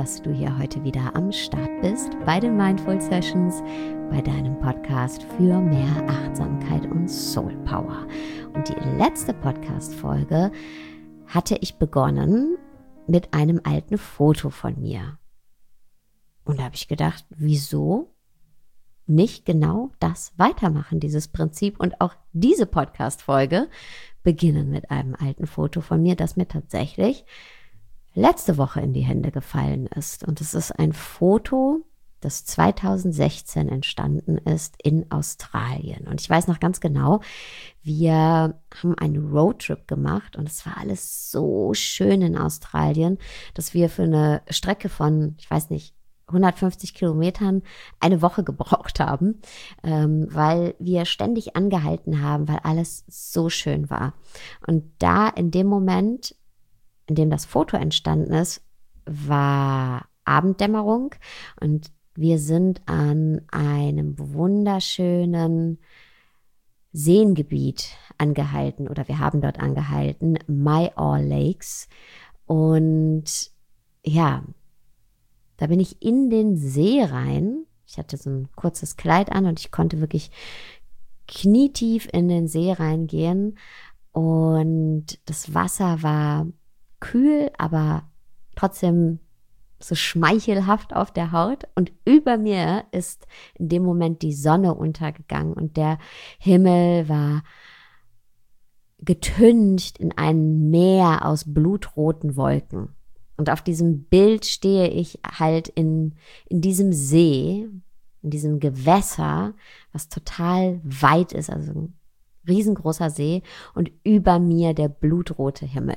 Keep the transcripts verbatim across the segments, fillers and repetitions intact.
dass du hier heute wieder am Start bist bei den Mindful Sessions, bei deinem Podcast für mehr Achtsamkeit und Soul Power. Und die letzte Podcast-Folge hatte ich begonnen mit einem alten Foto von mir. Und da habe ich gedacht, wieso nicht genau das weitermachen, dieses Prinzip, und auch diese Podcast-Folge beginnen mit einem alten Foto von mir, das mir tatsächlich letzte Woche in die Hände gefallen ist. Und es ist ein Foto, das zweitausendsechzehn entstanden ist in Australien. Und ich weiß noch ganz genau, wir haben einen Roadtrip gemacht und es war alles so schön in Australien, dass wir für eine Strecke von, ich weiß nicht, hundertfünfzig Kilometern eine Woche gebraucht haben, ähm, weil wir ständig angehalten haben, weil alles so schön war. Und da in dem Moment, in dem das Foto entstanden ist, war Abenddämmerung und wir sind an einem wunderschönen Seengebiet angehalten oder wir haben dort angehalten, Myall Lakes. Und ja, da bin ich in den See rein. Ich hatte so ein kurzes Kleid an und ich konnte wirklich knietief in den See reingehen. Und das Wasser war kühl, aber trotzdem so schmeichelhaft auf der Haut. Und über mir ist in dem Moment die Sonne untergegangen und der Himmel war getüncht in ein Meer aus blutroten Wolken. Und auf diesem Bild stehe ich halt in, in diesem See, in diesem Gewässer, was total weit ist, also ein riesengroßer See, und über mir der blutrote Himmel.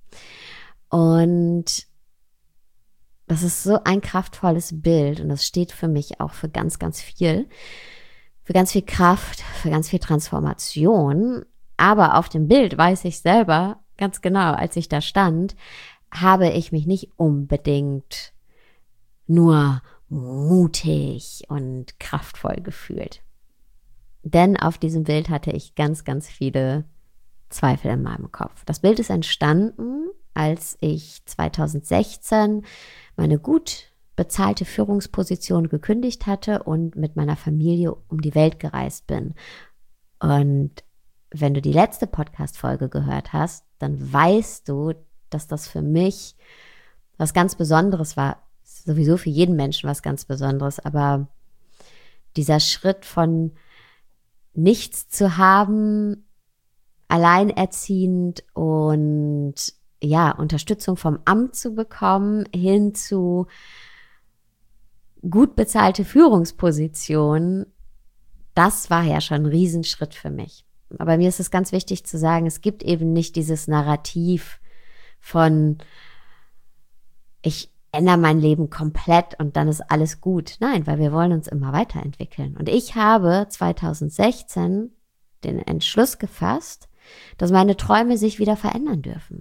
Und das ist so ein kraftvolles Bild und das steht für mich auch für ganz, ganz viel, für ganz viel Kraft, für ganz viel Transformation. Aber auf dem Bild weiß ich selber ganz genau, als ich da stand, habe ich mich nicht unbedingt nur mutig und kraftvoll gefühlt. Denn auf diesem Bild hatte ich ganz, ganz viele Zweifel in meinem Kopf. Das Bild ist entstanden, als ich zweitausendsechzehn meine gut bezahlte Führungsposition gekündigt hatte und mit meiner Familie um die Welt gereist bin. Und wenn du die letzte Podcast-Folge gehört hast, dann weißt du, dass das für mich was ganz Besonderes war. Sowieso für jeden Menschen was ganz Besonderes, aber dieser Schritt von nichts zu haben, alleinerziehend und ja, Unterstützung vom Amt zu bekommen, hin zu gut bezahlte Führungspositionen, das war ja schon ein Riesenschritt für mich. Aber mir ist es ganz wichtig zu sagen, es gibt eben nicht dieses Narrativ von, ich ändere mein Leben komplett und dann ist alles gut. Nein, weil wir wollen uns immer weiterentwickeln. Und ich habe zweitausendsechzehn den Entschluss gefasst, dass meine Träume sich wieder verändern dürfen.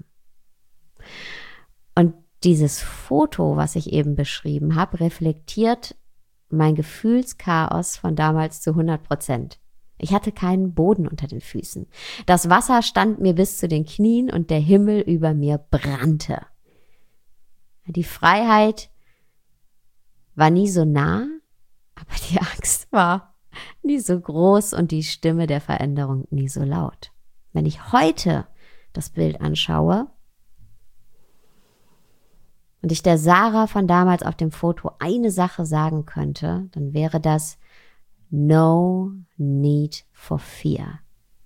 Und dieses Foto, was ich eben beschrieben habe, reflektiert mein Gefühlschaos von damals zu hundert Prozent. Ich hatte keinen Boden unter den Füßen. Das Wasser stand mir bis zu den Knien und der Himmel über mir brannte. Die Freiheit war nie so nah, aber die Angst war nie so groß und die Stimme der Veränderung nie so laut. Wenn ich heute das Bild anschaue und ich der Sarah von damals auf dem Foto eine Sache sagen könnte, dann wäre das no need for fear.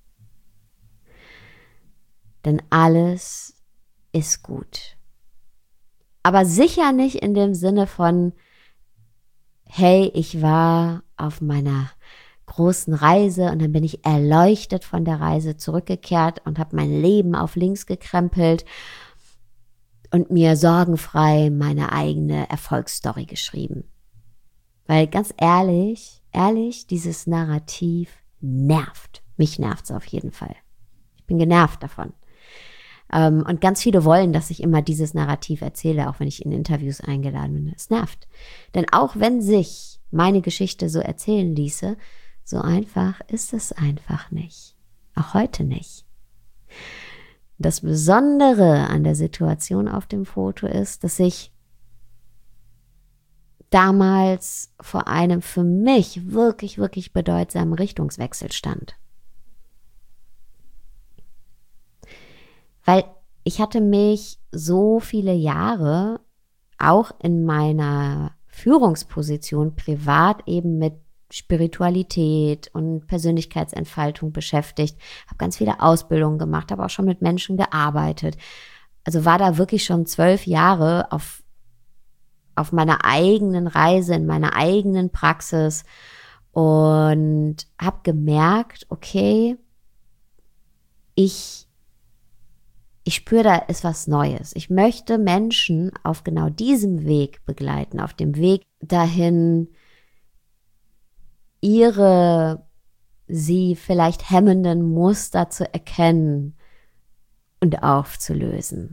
Denn alles ist gut. Aber sicher nicht in dem Sinne von, hey, ich war auf meiner großen Reise und dann bin ich erleuchtet von der Reise zurückgekehrt und habe mein Leben auf links gekrempelt und mir sorgenfrei meine eigene Erfolgsstory geschrieben. Weil ganz ehrlich, ehrlich, dieses Narrativ nervt. Mich nervt es auf jeden Fall. Ich bin genervt davon. Ähm, und ganz viele wollen, dass ich immer dieses Narrativ erzähle, auch wenn ich in Interviews eingeladen bin. Es nervt. Denn auch wenn sich meine Geschichte so erzählen ließe, so einfach ist es einfach nicht. Auch heute nicht. Das Besondere an der Situation auf dem Foto ist, dass ich damals vor einem für mich wirklich, wirklich bedeutsamen Richtungswechsel stand. Weil ich hatte mich so viele Jahre auch in meiner Führungsposition privat eben mit Spiritualität und Persönlichkeitsentfaltung beschäftigt, habe ganz viele Ausbildungen gemacht, habe auch schon mit Menschen gearbeitet. Also war da wirklich schon zwölf Jahre auf, auf meiner eigenen Reise, in meiner eigenen Praxis und habe gemerkt, okay, ich Ich spüre, da ist was Neues. Ich möchte Menschen auf genau diesem Weg begleiten, auf dem Weg dahin, ihre sie vielleicht hemmenden Muster zu erkennen und aufzulösen.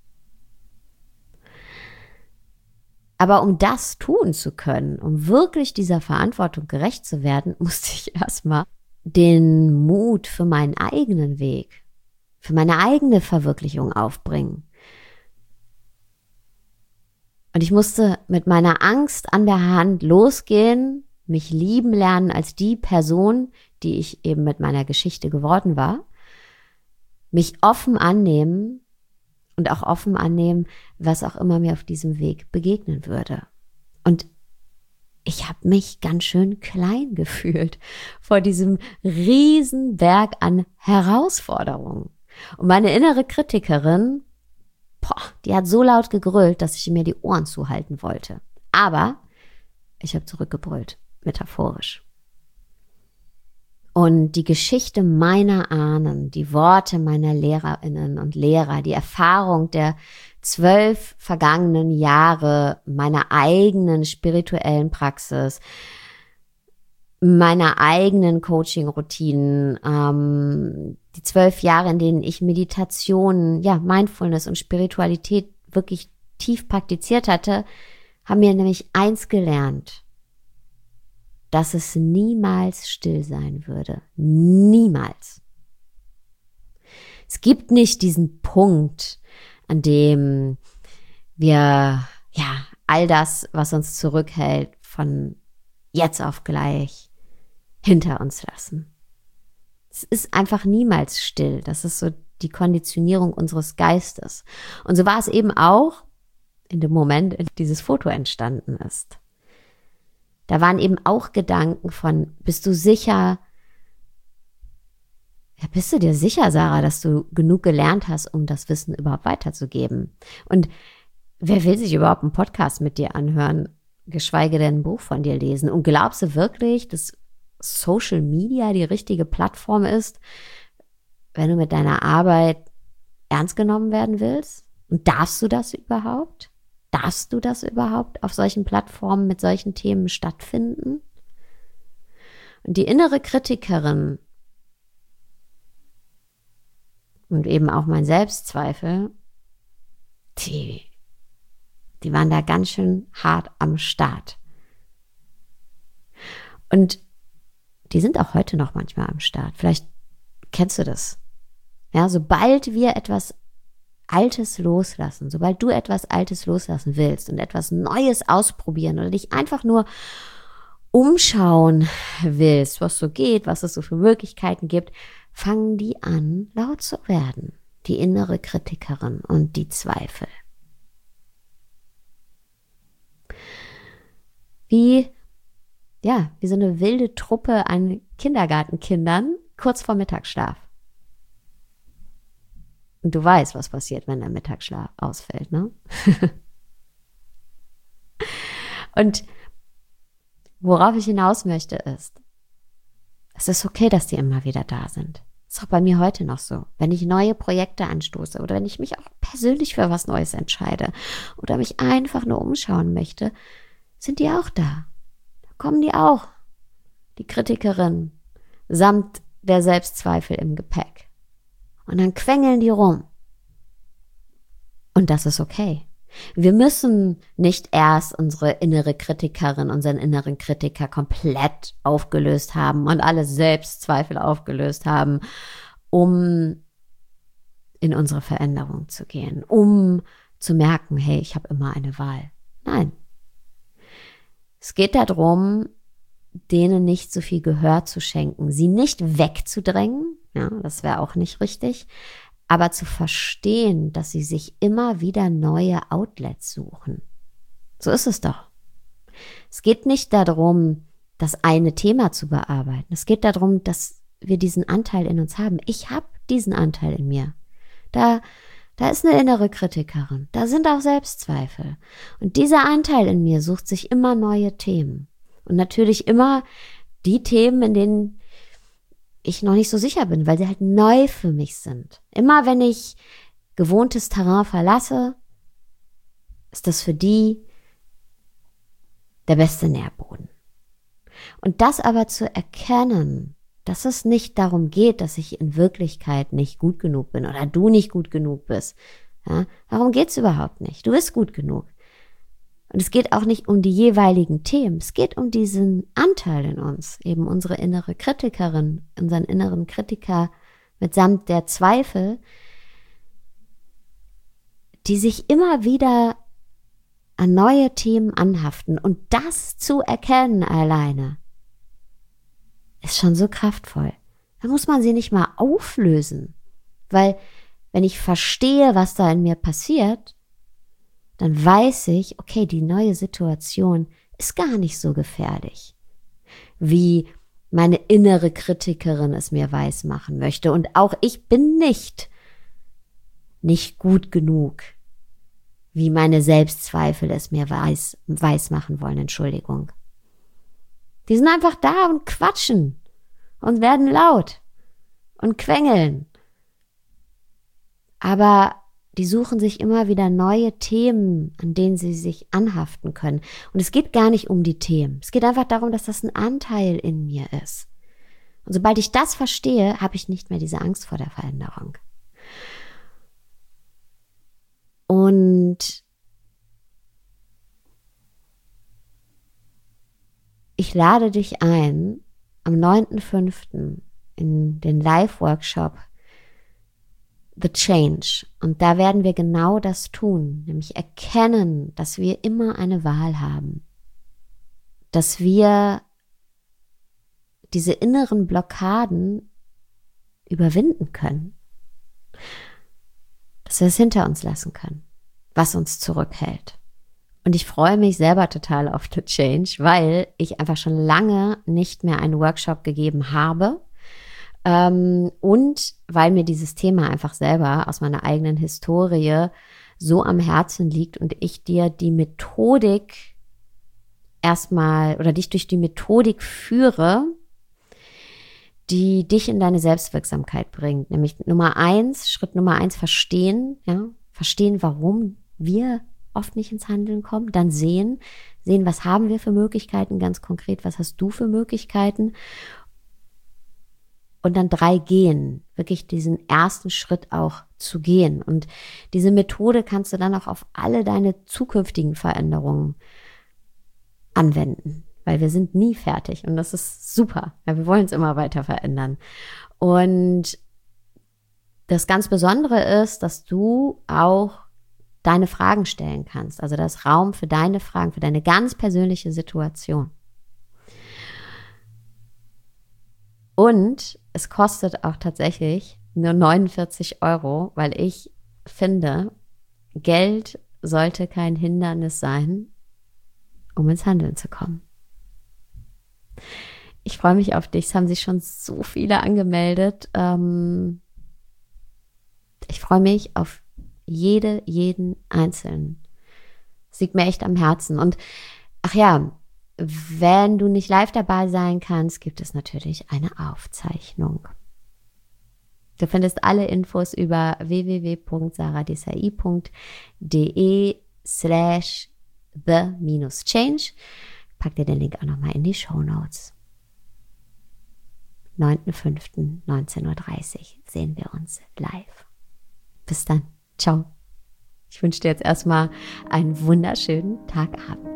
Aber um das tun zu können, um wirklich dieser Verantwortung gerecht zu werden, musste ich erstmal den Mut für meinen eigenen Weg, für meine eigene Verwirklichung aufbringen. Und ich musste mit meiner Angst an der Hand losgehen, mich lieben lernen als die Person, die ich eben mit meiner Geschichte geworden war, mich offen annehmen und auch offen annehmen, was auch immer mir auf diesem Weg begegnen würde. Und ich habe mich ganz schön klein gefühlt vor diesem riesen Berg an Herausforderungen. Und meine innere Kritikerin, boah, die hat so laut gegrüllt, dass ich mir die Ohren zuhalten wollte. Aber ich habe zurückgebrüllt, metaphorisch. Und die Geschichte meiner Ahnen, die Worte meiner Lehrerinnen und Lehrer, die Erfahrung der zwölf vergangenen Jahre meiner eigenen spirituellen Praxis, meiner eigenen Coaching-Routinen, ähm, die zwölf Jahre, in denen ich Meditation, ja, Mindfulness und Spiritualität wirklich tief praktiziert hatte, haben mir nämlich eins gelernt, dass es niemals still sein würde. Niemals. Es gibt nicht diesen Punkt, an dem wir, ja, all das, was uns zurückhält, von jetzt auf gleich hinter uns lassen. Es ist einfach niemals still. Das ist so die Konditionierung unseres Geistes. Und so war es eben auch in dem Moment, in dem dieses Foto entstanden ist. Da waren eben auch Gedanken von, bist du sicher, ja, bist du dir sicher, Sarah, dass du genug gelernt hast, um das Wissen überhaupt weiterzugeben? Und wer will sich überhaupt einen Podcast mit dir anhören, geschweige denn ein Buch von dir lesen? Und glaubst du wirklich, dass Social Media die richtige Plattform ist, wenn du mit deiner Arbeit ernst genommen werden willst? Und darfst du das überhaupt? Darfst du das überhaupt auf solchen Plattformen mit solchen Themen stattfinden? Und die innere Kritikerin und eben auch mein Selbstzweifel, die, die waren da ganz schön hart am Start. Und die sind auch heute noch manchmal am Start. Vielleicht kennst du das. Ja, sobald wir etwas Altes loslassen, sobald du etwas Altes loslassen willst und etwas Neues ausprobieren oder dich einfach nur umschauen willst, was so geht, was es so für Möglichkeiten gibt, fangen die an, laut zu werden. Die innere Kritikerin und die Zweifel. Wie, ja, wie so eine wilde Truppe an Kindergartenkindern kurz vor Mittagsschlaf. Und du weißt, was passiert, wenn der Mittagsschlaf ausfällt, ne? Und worauf ich hinaus möchte ist, es ist okay, dass die immer wieder da sind. Ist auch bei mir heute noch so. Wenn ich neue Projekte anstoße oder wenn ich mich auch persönlich für was Neues entscheide oder mich einfach nur umschauen möchte, sind die auch da. Da kommen die auch. Die Kritikerin samt der Selbstzweifel im Gepäck. Und dann quengeln die rum. Und das ist okay. Wir müssen nicht erst unsere innere Kritikerin, unseren inneren Kritiker komplett aufgelöst haben und alle Selbstzweifel aufgelöst haben, um in unsere Veränderung zu gehen, um zu merken, hey, ich habe immer eine Wahl. Nein. Es geht darum, denen nicht so viel Gehör zu schenken, sie nicht wegzudrängen, ja, das wäre auch nicht richtig, aber zu verstehen, dass sie sich immer wieder neue Outlets suchen. So ist es doch. Es geht nicht darum, das eine Thema zu bearbeiten. Es geht darum, dass wir diesen Anteil in uns haben. Ich habe diesen Anteil in mir. Da, da ist eine innere Kritikerin. Da sind auch Selbstzweifel. Und dieser Anteil in mir sucht sich immer neue Themen. Und natürlich immer die Themen, in denen ich noch nicht so sicher bin, weil sie halt neu für mich sind. Immer wenn ich gewohntes Terrain verlasse, ist das für die der beste Nährboden. Und das aber zu erkennen, dass es nicht darum geht, dass ich in Wirklichkeit nicht gut genug bin oder du nicht gut genug bist. Ja, darum geht's überhaupt nicht. Du bist gut genug. Und es geht auch nicht um die jeweiligen Themen. Es geht um diesen Anteil in uns, eben unsere innere Kritikerin, unseren inneren Kritiker mitsamt der Zweifel, die sich immer wieder an neue Themen anhaften. Und das zu erkennen alleine ist schon so kraftvoll. Da muss man sie nicht mal auflösen. Weil wenn ich verstehe, was da in mir passiert, dann weiß ich, okay, die neue Situation ist gar nicht so gefährlich, wie meine innere Kritikerin es mir weismachen möchte. Und auch ich bin nicht, nicht gut genug, wie meine Selbstzweifel es mir weiß, weismachen wollen, Entschuldigung. Die sind einfach da und quatschen und werden laut und quengeln. Aber die suchen sich immer wieder neue Themen, an denen sie sich anhaften können. Und es geht gar nicht um die Themen. Es geht einfach darum, dass das ein Anteil in mir ist. Und sobald ich das verstehe, habe ich nicht mehr diese Angst vor der Veränderung. Und ich lade dich ein, am neunten fünften in den Live-Workshop The Change. Und da werden wir genau das tun, nämlich erkennen, dass wir immer eine Wahl haben. Dass wir diese inneren Blockaden überwinden können. Dass wir es hinter uns lassen können, was uns zurückhält. Und ich freue mich selber total auf The Change, weil ich einfach schon lange nicht mehr einen Workshop gegeben habe. Ähm, und weil mir dieses Thema einfach selber aus meiner eigenen Historie so am Herzen liegt und ich dir die Methodik erstmal oder dich durch die Methodik führe, die dich in deine Selbstwirksamkeit bringt. Nämlich Nummer eins, Schritt Nummer eins, verstehen, ja, verstehen, warum wir oft nicht ins Handeln kommen, dann sehen, sehen, was haben wir für Möglichkeiten, ganz konkret, was hast du für Möglichkeiten? Und dann drei gehen, wirklich diesen ersten Schritt auch zu gehen. Und diese Methode kannst du dann auch auf alle deine zukünftigen Veränderungen anwenden, weil wir sind nie fertig und das ist super. Ja, wir wollen es immer weiter verändern. Und das ganz Besondere ist, dass du auch deine Fragen stellen kannst. Also das Raum für deine Fragen, für deine ganz persönliche Situation. Und es kostet auch tatsächlich nur neunundvierzig Euro, weil ich finde, Geld sollte kein Hindernis sein, um ins Handeln zu kommen. Ich freue mich auf dich. Es haben sich schon so viele angemeldet. Ähm, ich freue mich auf jede, jeden Einzelnen. Es liegt mir echt am Herzen. Und ach ja, wenn du nicht live dabei sein kannst, gibt es natürlich eine Aufzeichnung. Du findest alle Infos über w w w punkt saradesai punkt de slash the minus change. Pack dir den Link auch nochmal in die Shownotes. neunten fünften neunzehn Uhr dreißig sehen wir uns live. Bis dann. Ciao. Ich wünsche dir jetzt erstmal einen wunderschönen Tagabend.